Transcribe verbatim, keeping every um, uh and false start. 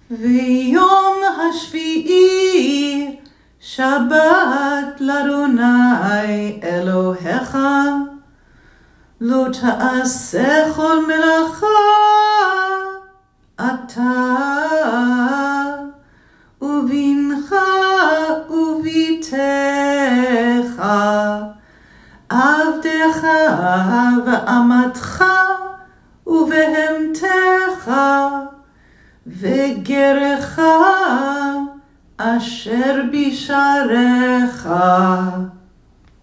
ויום השביעי שבת לאדוני אלוהיך, לא תעשה כל מלאכה אתה ובנך ובתך, עבדך ואמתך ובהמתך, וגרך אשר בשעריך.